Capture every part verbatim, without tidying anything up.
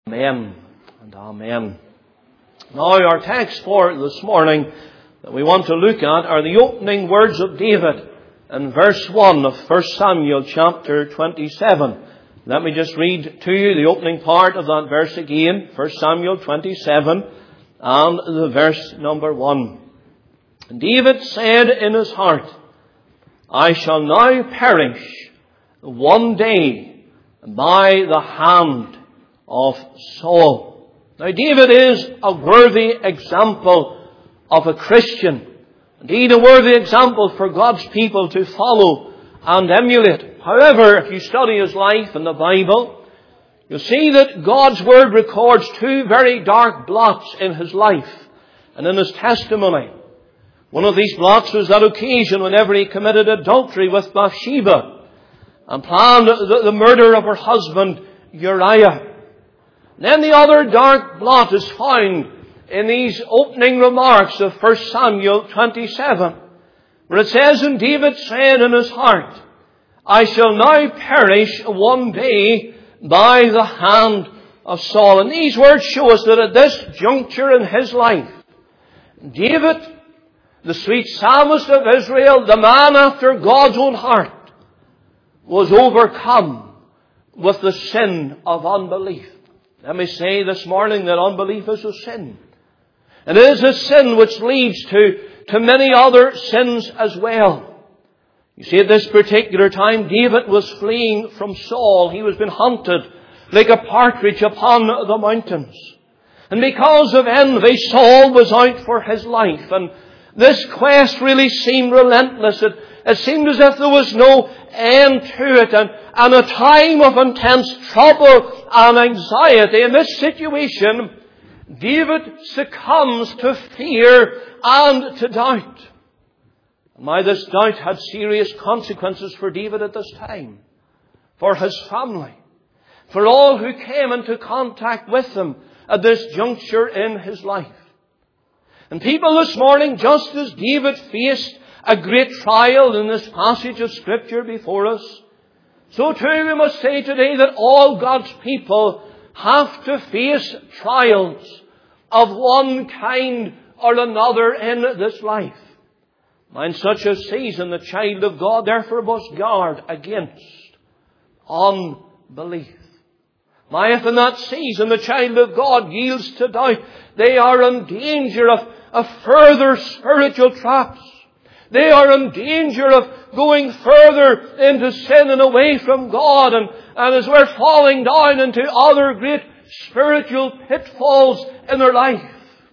Amen and amen. Now our text for this morning that we want to look at are the opening words of David in verse one of First Samuel chapter twenty-seven. Let me just read to you the opening part of that verse again. First Samuel twenty-seven and the verse number one. David said in his heart, I shall now perish one day by the hand of Saul. Now David is a worthy example of a Christian. Indeed, a worthy example for God's people to follow and emulate. However, if you study his life in the Bible, you'll see that God's Word records two very dark blots in his life and in his testimony. One of these blots was that occasion whenever he committed adultery with Bathsheba and planned the, the murder of her husband Uriah. And then the other dark blot is found in these opening remarks of First Samuel twenty-seven, where it says, and David said in his heart, I shall now perish one day by the hand of Saul. And these words show us that at this juncture in his life, David, the sweet psalmist of Israel, the man after God's own heart, was overcome with the sin of unbelief. Let me say this morning that unbelief is a sin. It is a sin which leads to, to many other sins as well. You see, at this particular time, David was fleeing from Saul. He was being hunted like a partridge upon the mountains. And because of envy, Saul was out for his life. And this quest really seemed relentless. It, it seemed as if there was no end to it. And, and a time of intense trouble and anxiety. In this situation, David succumbs to fear and to doubt. And why this doubt had serious consequences for David at this time, for his family, for all who came into contact with him at this juncture in his life. And people this morning, just as David faced a great trial in this passage of Scripture before us, so too we must say today that all God's people have to face trials of one kind or another in this life. In such a season, the child of God therefore must guard against unbelief. Now, if in that season the child of God yields to doubt, they are in danger of, of further spiritual traps. They are in danger of going further into sin and away from God. And, and as we're falling down into other great spiritual pitfalls in their life.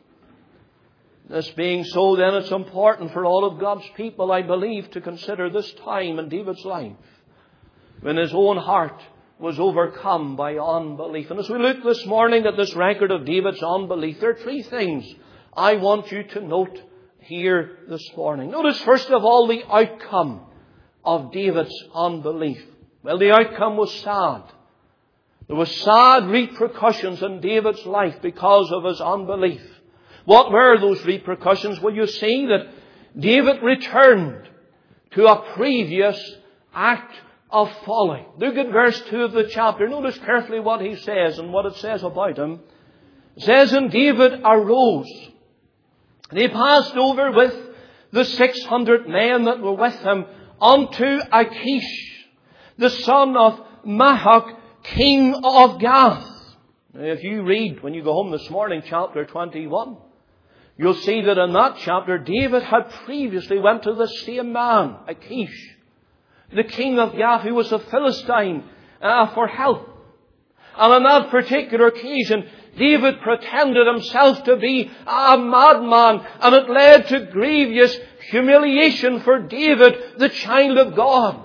This being so, then it's important for all of God's people, I believe, to consider this time in David's life when his own heart was overcome by unbelief. And as we look this morning at this record of David's unbelief, there are three things I want you to note here this morning. Notice first of all the outcome of David's unbelief. Well, the outcome was sad. There were sad repercussions in David's life because of his unbelief. What were those repercussions? Well, you see that David returned to a previous act of folly. Look at verse two of the chapter. Notice carefully what he says and what it says about him. It says, and David arose, and he passed over with the six hundred men that were with him unto Achish, the son of Maachah, king of Gath. Now, if you read, when you go home this morning, chapter twenty-one, you'll see that in that chapter, David had previously went to the same man, Achish, the king of Gath, who was a Philistine, uh, for help. And on that particular occasion, David pretended himself to be a madman, and it led to grievous humiliation for David, the child of God.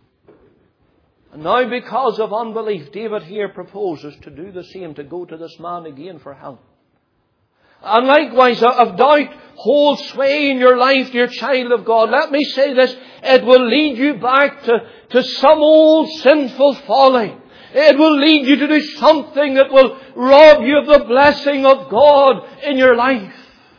And now, because of unbelief, David here proposes to do the same, to go to this man again for help. And likewise, if doubt holds sway in your life, dear child of God, let me say this, it will lead you back to, to some old sinful folly. It will lead you to do something that will rob you of the blessing of God in your life.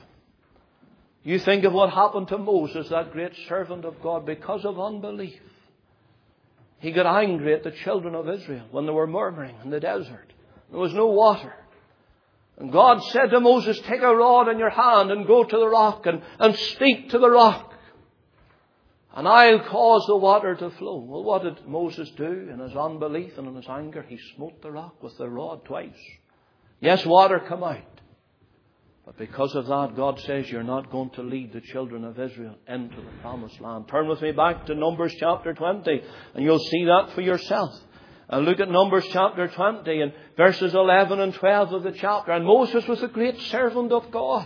You think of what happened to Moses, that great servant of God, because of unbelief. He got angry at the children of Israel when they were murmuring in the desert. There was no water. And God said to Moses, take a rod in your hand and go to the rock and, and speak to the rock. And I'll cause the water to flow. Well, what did Moses do in his unbelief and in his anger? He smote the rock with the rod twice. Yes, water come out. But because of that, God says you're not going to lead the children of Israel into the promised land. Turn with me back to Numbers chapter twenty, and you'll see that for yourself. And look at Numbers chapter twenty and verses eleven and twelve of the chapter. And Moses was a great servant of God.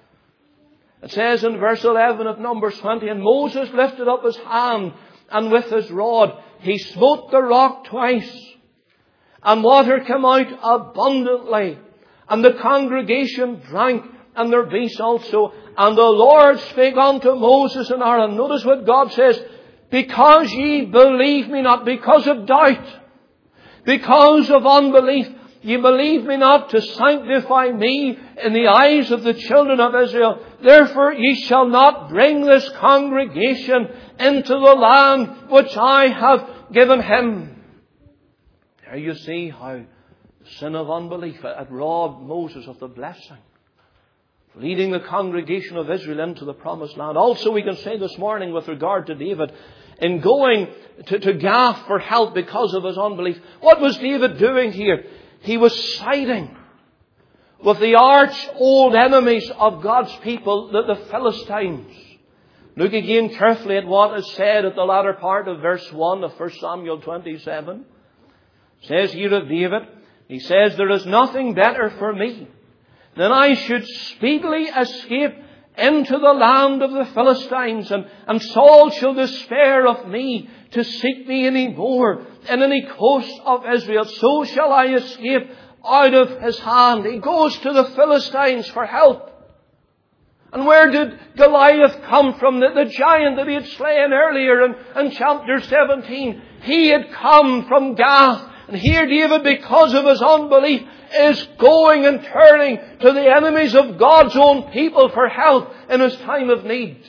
It says in verse eleven of Numbers twenty, and Moses lifted up his hand, and with his rod he smote the rock twice. And water came out abundantly. And the congregation drank, and their beasts also. And the Lord spake unto Moses and Aaron. Notice what God says. Because ye believe me not, because of doubt, because of unbelief, ye believe me not to sanctify me in the eyes of the children of Israel. Therefore ye shall not bring this congregation into the land which I have given him. There you see how the sin of unbelief had robbed Moses of the blessing, leading the congregation of Israel into the promised land. Also, we can say this morning with regard to David, in going to, to Gath for help because of his unbelief, what was David doing here? He was siding with the arch old enemies of God's people, the, the Philistines. Look again carefully at what is said at the latter part of verse one of First Samuel twenty-seven. It says here of David, he says, there is nothing better for me than I should speedily escape into the land of the Philistines, and, and Saul shall despair of me to seek me any more in any coast of Israel. So shall I escape out of his hand. He goes to the Philistines for help. And where did Goliath come from? The, the giant that he had slain earlier in, in chapter seventeen. He had come from Gath. And here David, because of his unbelief, is going and turning to the enemies of God's own people for help in his time of need.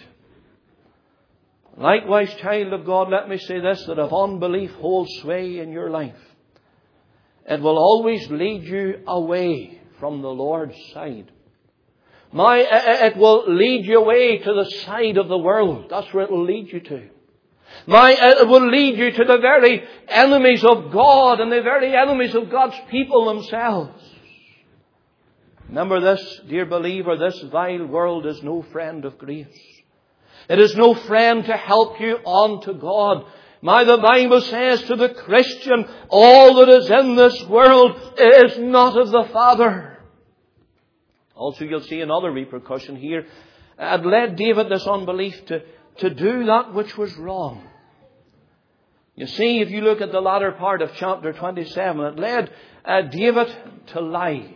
Likewise, child of God, let me say this, that if unbelief holds sway in your life, it will always lead you away from the Lord's side. My, it will lead you away to the side of the world. That's where it will lead you to. My, it will lead you to the very enemies of God and the very enemies of God's people themselves. Remember this, dear believer, this vile world is no friend of grace. It is no friend to help you on to God. My, the Bible says to the Christian, all that is in this world is not of the Father. Also, you'll see another repercussion here. It led David, this unbelief, to to do that which was wrong. You see, if you look at the latter part of chapter twenty-seven, it led uh, David to lie,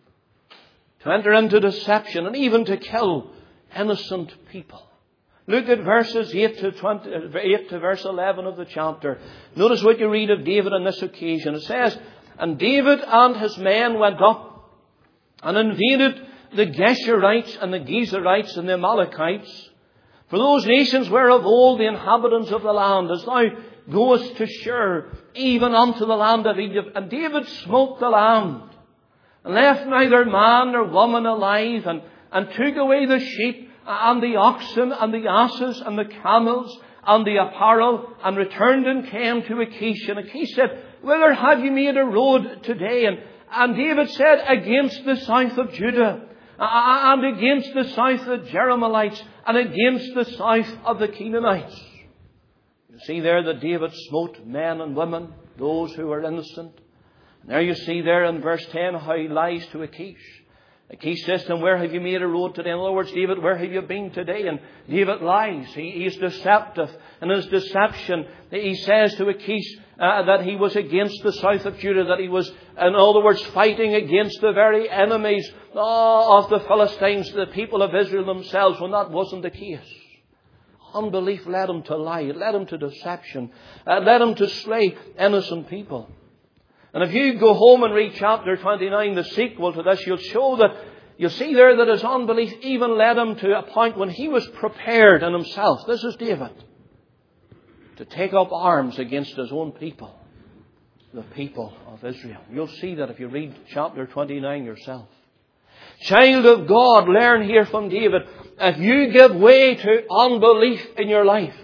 to enter into deception, and even to kill innocent people. Look at verses eight to, twenty, eight to verse eleven of the chapter. Notice what you read of David on this occasion. It says, and David and his men went up and invaded the Geshurites and the Gezerites and the Amalekites. For those nations were of old the inhabitants of the land, as thou goest to Shur, even unto the land of Egypt. And David smote the land, and left neither man nor woman alive, and, and took away the sheep, and the oxen, and the asses, and the camels, and the apparel, and returned and came to Achish. And Achish said, whither have you made a road today? And, and David said, against the south of Judah, and against the south of the Jerahmeelites, and against the south of the Canaanites. You see there that David smote men and women, those who were innocent. And there you see there in verse ten how he lies to Achish. Achish says to him, where have you made a road today? In other words, David, where have you been today? And David lies. He, he's deceptive. In his deception, he says to Achish uh, that he was against the south of Judah, that he was, in other words, fighting against the very enemies oh, of the Philistines, the people of Israel themselves, when that wasn't the case. Unbelief led him to lie. It led him to deception. It led him to slay innocent people. And if you go home and read chapter twenty-nine, the sequel to this, you'll show that, you'll see there that his unbelief even led him to a point when he was prepared in himself. This is David. To take up arms against his own people. the people of Israel. You'll see that if you read chapter twenty-nine yourself. Child of God, learn here from David. If you give way to unbelief in your life,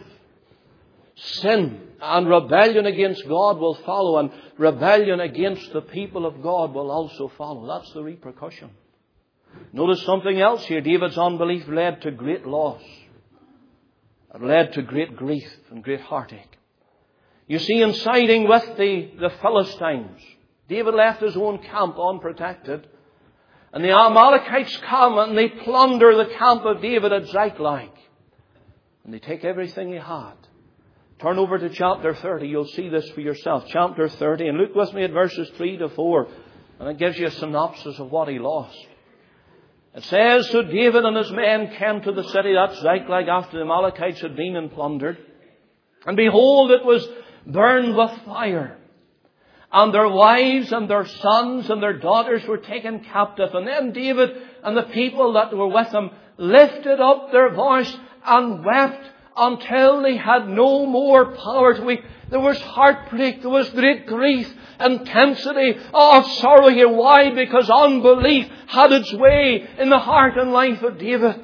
sin and rebellion against God will follow, and rebellion against the people of God will also follow. That's the repercussion. Notice something else here. David's unbelief led to great loss. It led to great grief and great heartache. You see, in siding with the, the Philistines, David left his own camp unprotected. And the Amalekites come and they plunder the camp of David at Ziklag. And they take everything he had. Turn over to chapter thirty. You'll see this for yourself. Chapter thirty. And look with me at verses three to four. And it gives you a synopsis of what he lost. It says, so David and his men came to the city, that's Ziklag, after the Amalekites had been and plundered. And behold, it was burned with fire. And their wives and their sons and their daughters were taken captive. And then David and the people that were with him lifted up their voice and wept until they had no more power to weep. There was heartbreak. There was great grief, intensity of sorrow here. Why? Because unbelief had its way in the heart and life of David.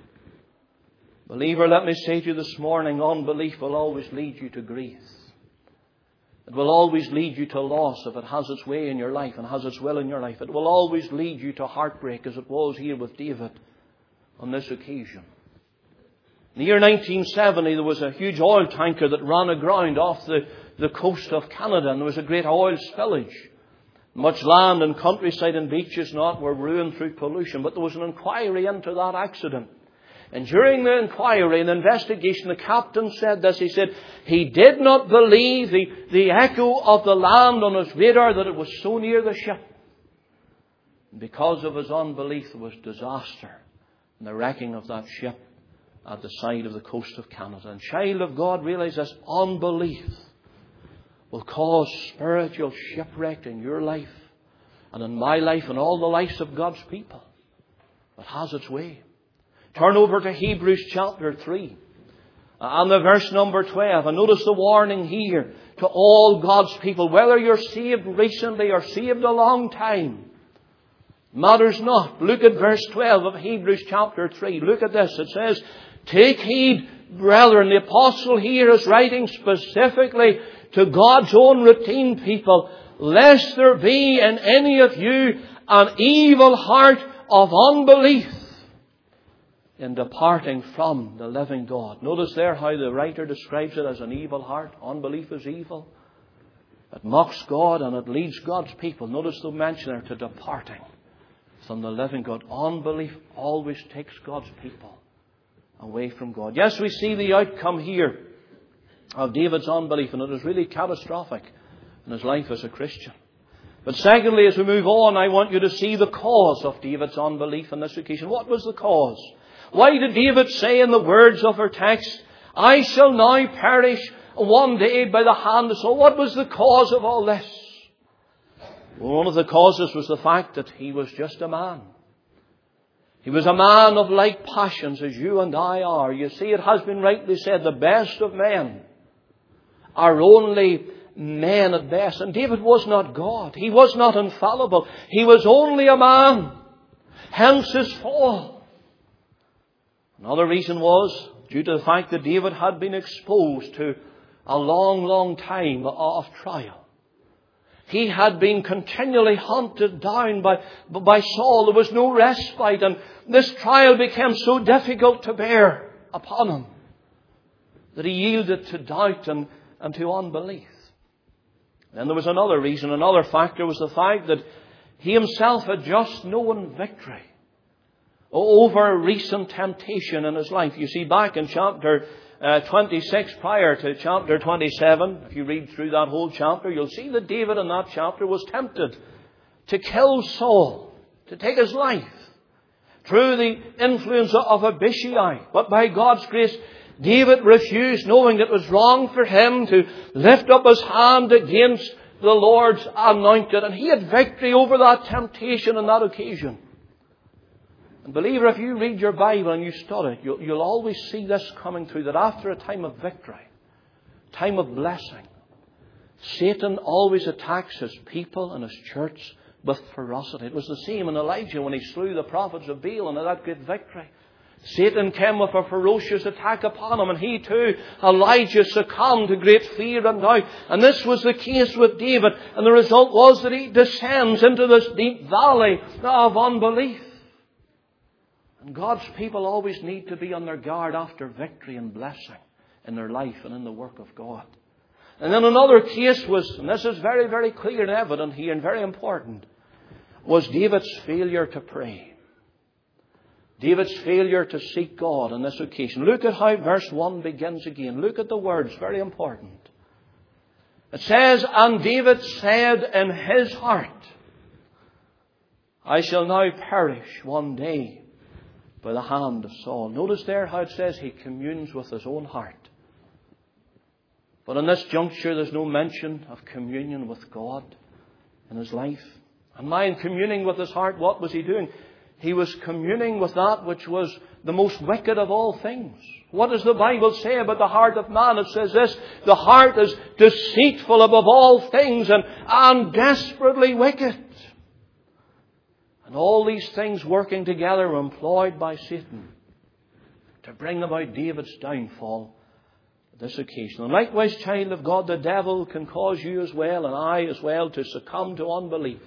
Believer, let me say to you this morning, unbelief will always lead you to grief. It will always lead you to loss if it has its way in your life and has its will in your life. It will always lead you to heartbreak, as it was here with David on this occasion. In the year nineteen seventy, there was a huge oil tanker that ran aground off the, the coast of Canada, and there was a great oil spillage. Much land and countryside and beaches not were ruined through pollution, but there was an inquiry into that accident. And during the inquiry and investigation, the captain said this. He said he did not believe the, the echo of the land on his radar that it was so near the ship. And because of his unbelief, there was disaster in the wrecking of that ship at the side of the coast of Canada. And child of God, realize this: unbelief will cause spiritual shipwreck in your life and in my life and all the lives of God's people. It has its way. Turn over to Hebrews chapter three and the verse number twelve. And notice the warning here to all God's people. Whether you're saved recently or saved a long time, matters not. Look at verse twelve of Hebrews chapter three. Look at this. It says, take heed, brethren. The apostle here is writing specifically to God's own redeemed people, lest there be in any of you an evil heart of unbelief in departing from the living God. Notice there how the writer describes it as an evil heart. Unbelief is evil. It mocks God and it leads God's people. Notice the mention there to departing from the living God. Unbelief always takes God's people away from God. Yes, we see the outcome here of David's unbelief, and it is really catastrophic in his life as a Christian. But secondly, as we move on, I want you to see the cause of David's unbelief on this occasion. What was the cause? Why did David say in the words of our text, I shall now perish one day by the hand of Saul? What was the cause of all this? Well, one of the causes was the fact that he was just a man. He was a man of like passions as you and I are. You see, it has been rightly said, the best of men are only men at best. And David was not God. He was not infallible. He was only a man. Hence his fall. Another reason was due to the fact that David had been exposed to a long, long time of trial. He had been continually hunted down by, by Saul. There was no respite, and this trial became so difficult to bear upon him that he yielded to doubt and, and to unbelief. Then there was another reason, another factor was the fact that he himself had just known victory over recent temptation in his life. You see, back in chapter uh, twenty-six, prior to chapter twenty-seven, if you read through that whole chapter, you'll see that David in that chapter was tempted to kill Saul, to take his life, through the influence of Abishai. But by God's grace, David refused, knowing it was wrong for him to lift up his hand against the Lord's anointed. And he had victory over that temptation on that occasion. And believer, if you read your Bible and you study it, you'll, you'll always see this coming through, that after a time of victory, time of blessing, Satan always attacks his people and his church with ferocity. It was the same in Elijah when he slew the prophets of Baal and had that great victory. Satan came with a ferocious attack upon him, and he too, Elijah, succumbed to great fear and doubt. And this was the case with David, and the result was that he descends into this deep valley of unbelief. And God's people always need to be on their guard after victory and blessing in their life and in the work of God. And then another case was, and this is very, very clear and evident here and very important, was David's failure to pray. David's failure to seek God on this occasion. Look at how verse one begins again. Look at the words, very important. It says, "And David said in his heart, I shall now perish one day by the hand of Saul." Notice there how it says he communes with his own heart. But in this juncture, there's no mention of communion with God in his life. And now in communing with his heart, what was he doing? He was communing with that which was the most wicked of all things. What does the Bible say about the heart of man? It says this: the heart is deceitful above all things and, and desperately wicked. And all these things working together were employed by Satan to bring about David's downfall at this occasion. And likewise, child of God, the devil can cause you as well, and I as well, to succumb to unbelief.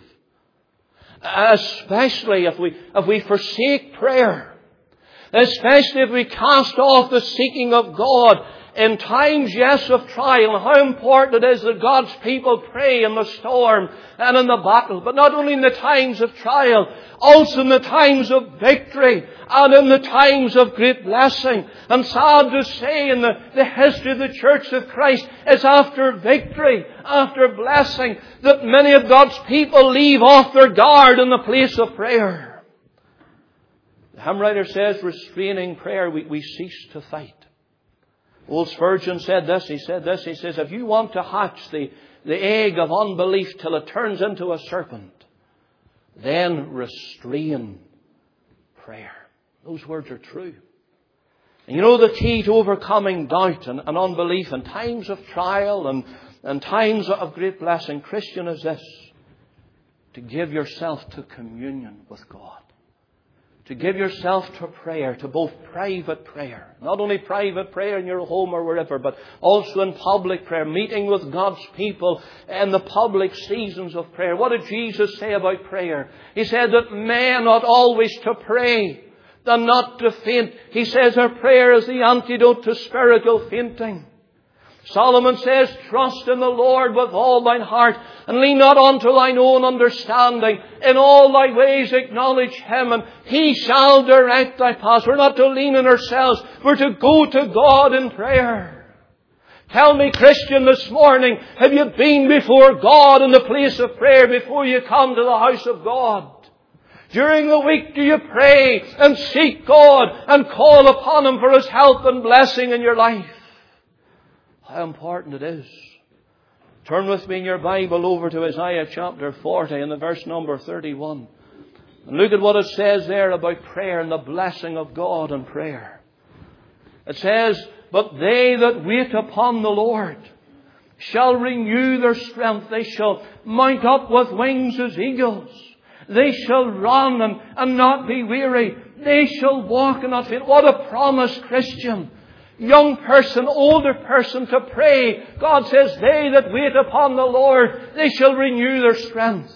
Especially if we, if we forsake prayer. Especially if we cast off the seeking of God in times, yes, of trial. And how important it is that God's people pray in the storm and in the battle. But not only in the times of trial, also in the times of victory and in the times of great blessing. And sad to say, in the, the history of the Church of Christ, it's after victory, after blessing, that many of God's people leave off their guard in the place of prayer. The hymn writer says, restraining prayer, we, we cease to fight. Old Spurgeon said this, he said this, he says, if you want to hatch the, the egg of unbelief till it turns into a serpent, then restrain prayer. Those words are true. And you know the key to overcoming doubt and, and unbelief in times of trial and, and times of great blessing, Christian, is this: to give yourself to communion with God. To give yourself to prayer, to both private prayer. Not only private prayer in your home or wherever, but also in public prayer. Meeting with God's people in the public seasons of prayer. What did Jesus say about prayer? He said that men ought always to pray than not to faint. He says our prayer is the antidote to spiritual fainting. Solomon says, trust in the Lord with all thine heart, and lean not unto thine own understanding. In all thy ways acknowledge Him, and He shall direct thy paths. We're not to lean on ourselves. We're to go to God in prayer. Tell me, Christian, this morning, have you been before God in the place of prayer before you come to the house of God? During the week, do you pray and seek God and call upon Him for His help and blessing in your life? How important it is. Turn with me in your Bible over to Isaiah chapter forty and the verse number thirty-one. And look at what it says there about prayer and the blessing of God in prayer. It says, but they that wait upon the Lord shall renew their strength. They shall mount up with wings as eagles. They shall run and, and not be weary. They shall walk and not faint. What a promise, Christian. Young person, older person, to pray. God says, they that wait upon the Lord, they shall renew their strength.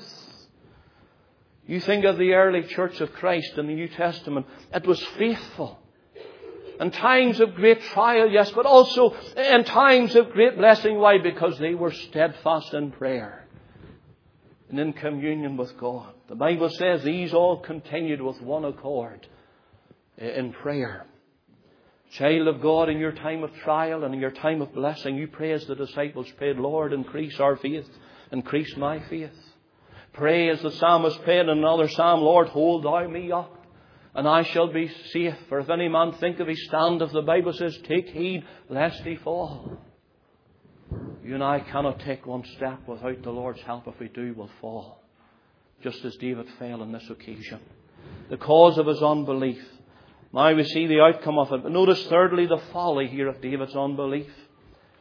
You think of the early Church of Christ in the New Testament. It was faithful. In times of great trial, yes, but also in times of great blessing. Why? Because they were steadfast in prayer and in communion with God. The Bible says these all continued with one accord in prayer. Child of God, in your time of trial and in your time of blessing, you pray as the disciples prayed, Lord, increase our faith, increase my faith. Pray as the psalmist prayed in another psalm, Lord, hold thou me up, and I shall be safe. For if any man think of his standeth, the Bible says, take heed lest he fall. You and I cannot take one step without the Lord's help. If we do, we'll fall. Just as David fell on this occasion. The cause of his unbelief. Now we see the outcome of it. But notice thirdly the folly here of David's unbelief.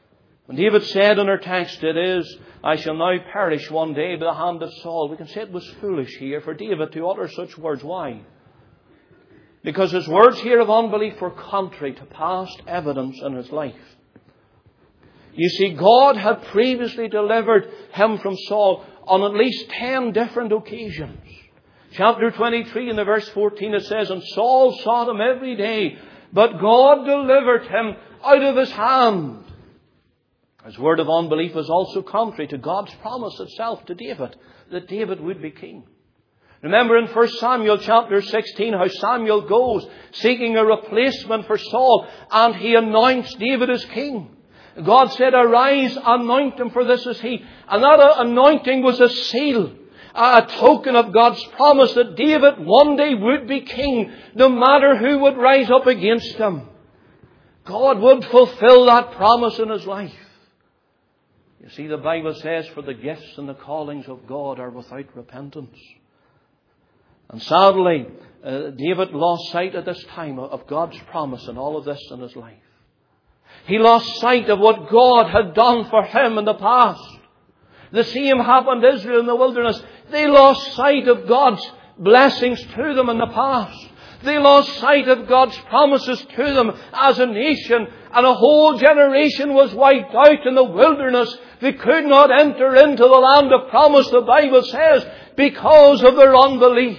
When David said in our text, it is, I shall now perish one day by the hand of Saul, we can say it was foolish here for David to utter such words. Why? Because his words here of unbelief were contrary to past evidence in his life. You see, God had previously delivered him from Saul on at least ten different occasions. Chapter twenty-three in the verse fourteen it says, and Saul sought him every day, but God delivered him out of his hand. His word of unbelief was also contrary to God's promise itself to David, that David would be king. Remember in First Samuel chapter sixteen how Samuel goes seeking a replacement for Saul, and he announced David as king. God said, arise, anoint him, for this is he. And that anointing was a seal, a token of God's promise that David one day would be king, no matter who would rise up against him. God would fulfill that promise in his life. You see, the Bible says, for the gifts and the callings of God are without repentance. And sadly, uh, David lost sight at this time of God's promise and all of this in his life. He lost sight of what God had done for him in the past. The same happened to Israel in the wilderness. They lost sight of God's blessings to them in the past. They lost sight of God's promises to them as a nation, and a whole generation was wiped out in the wilderness. They could not enter into the land of promise, the Bible says, because of their unbelief.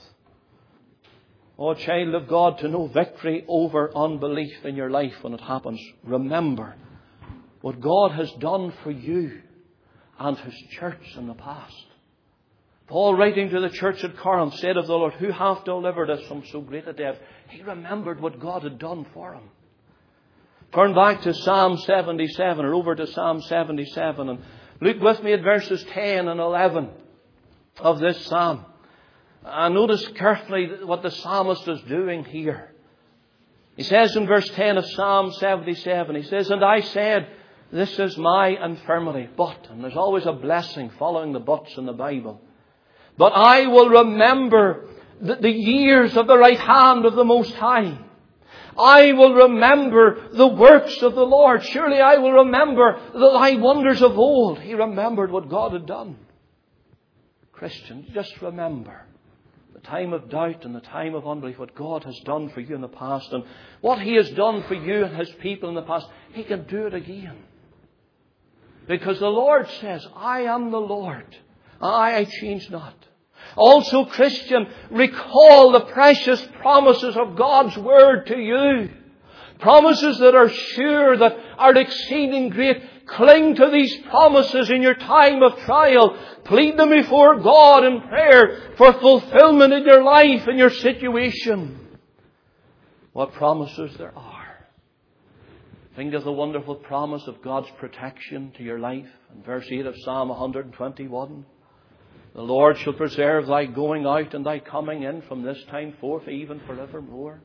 Oh, child of God, to know victory over unbelief in your life when it happens, remember what God has done for you and His church in the past. Paul, writing to the church at Corinth, said of the Lord, who hath delivered us from so great a death? He remembered what God had done for him. Turn back to Psalm seventy-seven, or over to Psalm seventy-seven, and look with me at verses ten and eleven of this psalm. And notice carefully what the psalmist is doing here. He says in verse ten of Psalm seventy-seven, he says, and I said, this is my infirmity. But, and there's always a blessing following the buts in the Bible. But I will remember the, the years of the right hand of the Most High. I will remember the works of the Lord. Surely I will remember the thy wonders of old. He remembered what God had done. Christian, just remember the time of doubt and the time of unbelief, what God has done for you in the past, and what He has done for you and His people in the past. He can do it again. Because the Lord says, I am the Lord. I, I change not. Also, Christian, recall the precious promises of God's Word to you. Promises that are sure, that are exceeding great. Cling to these promises in your time of trial. Plead them before God in prayer for fulfillment in your life and your situation. What promises there are. Think of the wonderful promise of God's protection to your life. In verse eight of Psalm one twenty-one. The Lord shall preserve thy going out and thy coming in from this time forth, even forevermore.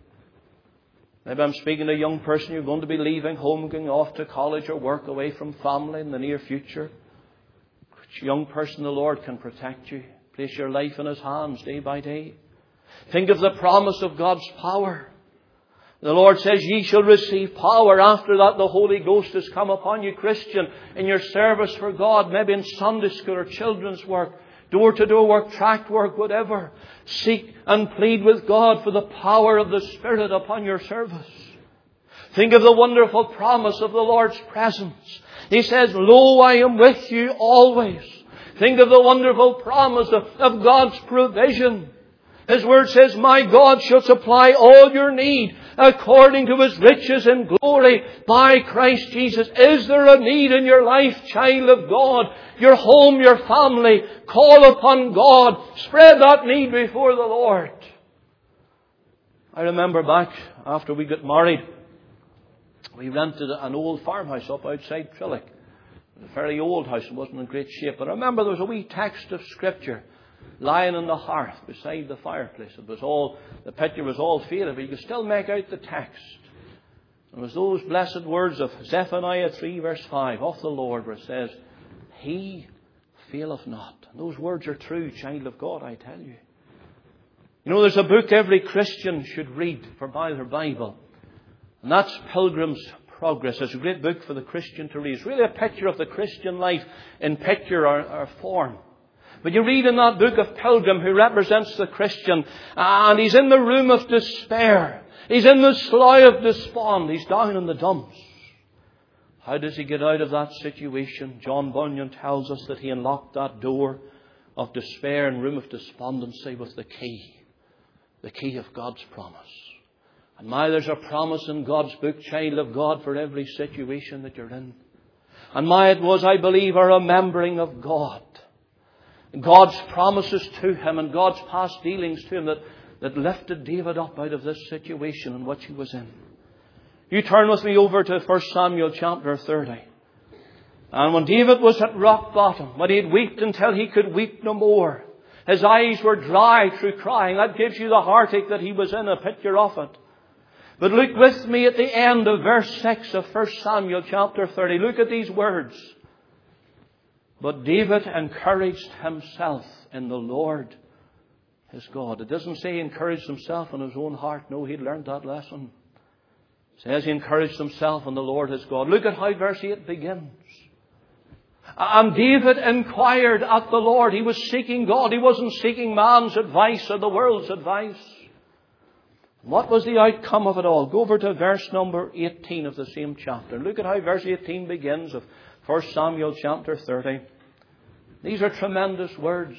Maybe I'm speaking to a young person, you're going to be leaving home, going off to college or work, away from family in the near future. Which young person, the Lord can protect you. Place your life in His hands day by day. Think of the promise of God's power. The Lord says, ye shall receive power. After that, the Holy Ghost has come upon you, Christian, in your service for God, maybe in Sunday school or children's work, door-to-door work, tract work, whatever. Seek and plead with God for the power of the Spirit upon your service. Think of the wonderful promise of the Lord's presence. He says, lo, I am with you always. Think of the wonderful promise of, of God's provision. His word says, my God shall supply all your need according to His riches in glory by Christ Jesus. Is there a need in your life, child of God? Your home, your family, call upon God. Spread that need before the Lord. I remember back after we got married, we rented an old farmhouse up outside Trillick. It was a fairly old house. It wasn't in great shape. But I remember there was a wee text of Scripture lying on the hearth beside the fireplace. It was all, the picture was all faded, but you could still make out the text. It was those blessed words of Zephaniah three verse five of the Lord, where it says, He faileth not. And those words are true, child of God, I tell you. You know, there's a book every Christian should read for by their Bible. And that's Pilgrim's Progress. It's a great book for the Christian to read. It's really a picture of the Christian life in picture or, or form. But you read in that book of Pilgrim, who represents the Christian, and he's in the room of despair. He's in the slough of despond. He's down in the dumps. How does he get out of that situation? John Bunyan tells us that he unlocked that door of despair and room of despondency with the key. The key of God's promise. And my, there's a promise in God's book, child of God, for every situation that you're in. And my, it was, I believe, a remembering of God. God's promises to him and God's past dealings to him that, that lifted David up out of this situation in which he was in. You turn with me over to First Samuel chapter thirty. And when David was at rock bottom, when he had wept until he could weep no more, his eyes were dry through crying. That gives you the heartache that he was in, a picture of it. But look with me at the end of verse six of First Samuel chapter thirty. Look at these words. But David encouraged himself in the Lord his God. It doesn't say he encouraged himself in his own heart. No, he'd learned that lesson. It says he encouraged himself in the Lord his God. Look at how verse eight begins. And David inquired at the Lord. He was seeking God. He wasn't seeking man's advice or the world's advice. What was the outcome of it all? Go over to verse number eighteen of the same chapter. Look at how verse eighteen begins of First Samuel chapter thirty. These are tremendous words.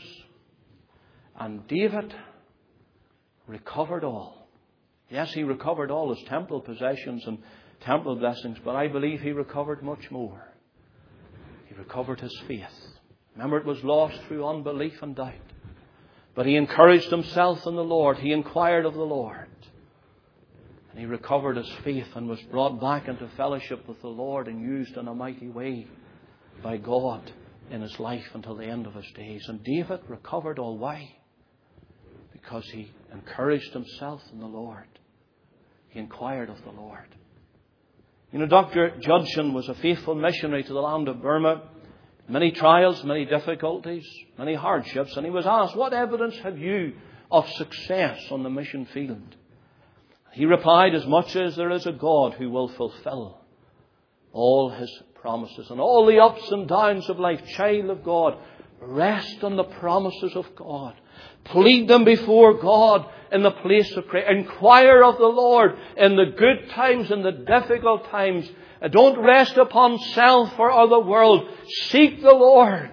And David recovered all. Yes, he recovered all his temple possessions and temple blessings, but I believe he recovered much more. He recovered his faith. Remember, it was lost through unbelief and doubt. But he encouraged himself in the Lord. He inquired of the Lord. And he recovered his faith and was brought back into fellowship with the Lord and used in a mighty way by God in his life until the end of his days. And David recovered all. Why? Because he encouraged himself in the Lord. He inquired of the Lord. You know, Doctor Judson was a faithful missionary to the land of Burma. Many trials, many difficulties, many hardships. And he was asked, what evidence have you of success on the mission field? He replied, as much as there is a God who will fulfill all his promises. And all the ups and downs of life, child of God, rest on the promises of God. Plead them before God in the place of prayer. Inquire of the Lord in the good times and the difficult times. Don't rest upon self or the world. Seek the Lord.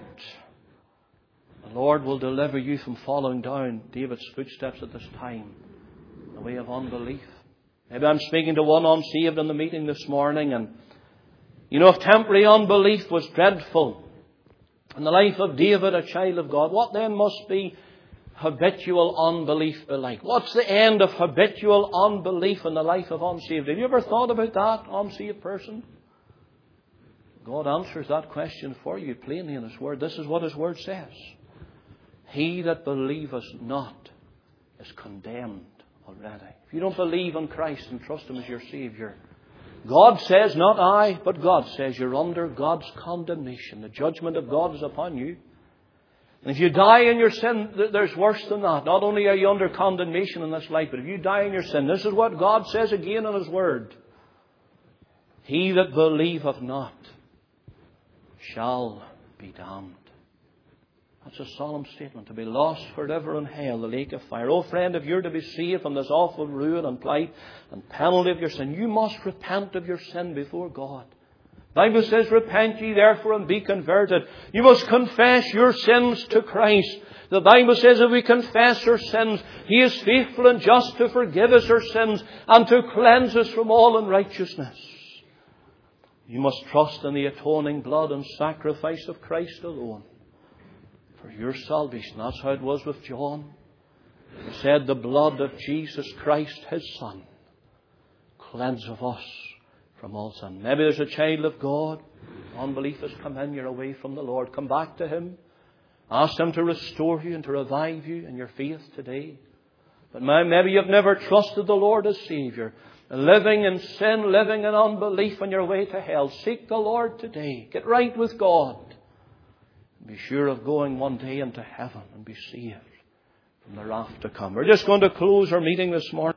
The Lord will deliver you from following down David's footsteps at this time in the way of unbelief. Maybe I'm speaking to one unsaved in the meeting this morning, and you know, if temporary unbelief was dreadful in the life of David, a child of God, what then must be habitual unbelief be like? What's the end of habitual unbelief in the life of unsaved? Have you ever thought about that, unsaved person? God answers that question for you plainly in his word. This is what his word says. He that believeth not is condemned already. If you don't believe in Christ and trust him as your Savior, God says, not I, but God says you're under God's condemnation. The judgment of God is upon you. And if you die in your sin, there's worse than that. Not only are you under condemnation in this life, but if you die in your sin, this is what God says again in his word. He that believeth not shall be damned. That's a solemn statement. To be lost forever in hell, the lake of fire. Oh friend, if you're to be saved from this awful ruin and plight and penalty of your sin, you must repent of your sin before God. The Bible says, repent ye therefore and be converted. You must confess your sins to Christ. The Bible says if we confess our sins, he is faithful and just to forgive us our sins and to cleanse us from all unrighteousness. You must trust in the atoning blood and sacrifice of Christ alone for your salvation. That's how it was with John. He said, the blood of Jesus Christ, his Son, cleanseth us from all sin. Maybe there's a child of God. Unbelief has come in. You're away from the Lord. Come back to him. Ask him to restore you and to revive you in your faith today. But maybe you've never trusted the Lord as Savior. Living in sin, living in unbelief on your way to hell. Seek the Lord today. Get right with God. Be sure of going one day into heaven and be saved from the wrath to come. We're just going to close our meeting this morning.